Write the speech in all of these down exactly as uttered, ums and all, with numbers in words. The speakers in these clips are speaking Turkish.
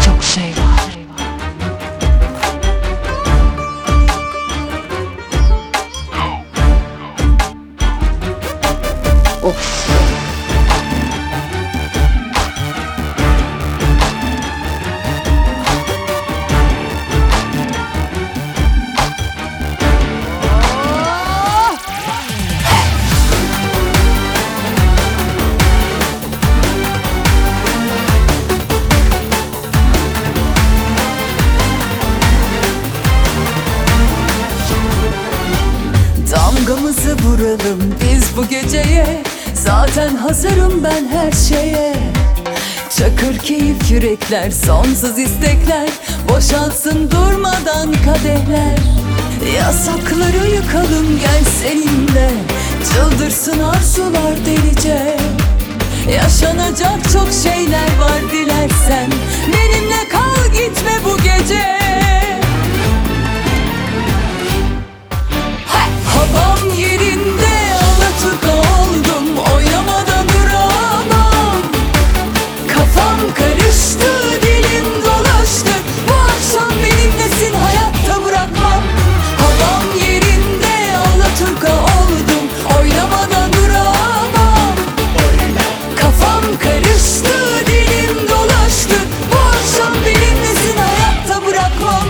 çok şey var. Of. Damgamızı vuralım biz bu geceye. Zaten hazırım ben her şeye. Çakır keyif yürekler, sonsuz istekler. Boşalsın durmadan kadehler. Yasakları yıkalım gel seninle. Çıldırsın arzular delice. Yaşanacak çok şeyler var dilersen. Benimle kal gitme bu gece. Havam yerinde alaturka oldum, oynamadan duramam. Kafam karıştı, dilim dolaştı. Bu akşam benimlesin, hayatta bırakmam. Havam yerinde alaturka oldum, oynamadan duramam. Kafam karıştı, dilim dolaştı. Bu akşam benimlesin, hayatta bırakmam.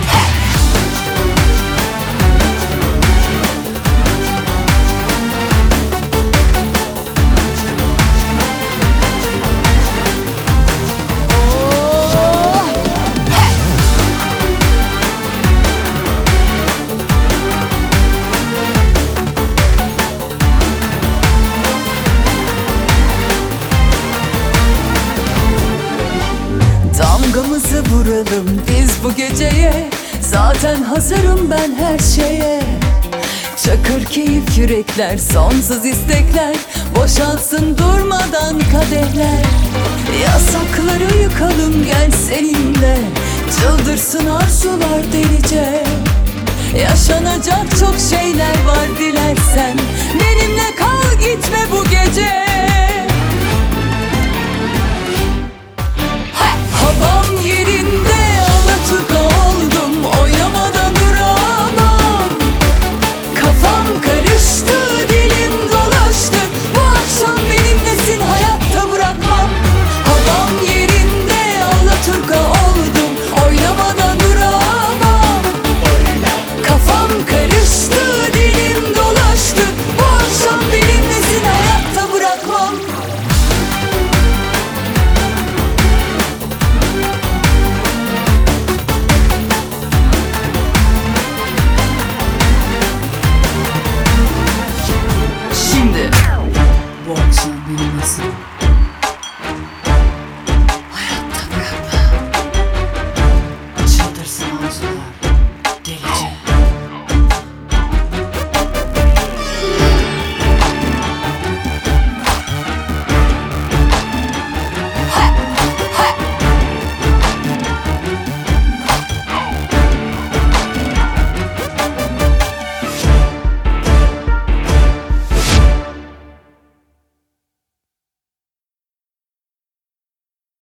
Damgamızı vuralım biz bu geceye. Zaten hazırım ben her şeye. Çakır keyif yürekler, sonsuz istekler. Boşalsın durmadan kadehler. Yasakları yıkalım gel seninle. Çıldırsın arzular delice. Yaşanacak çok şeyler var dilersen. Benimle kal gitme bu gece.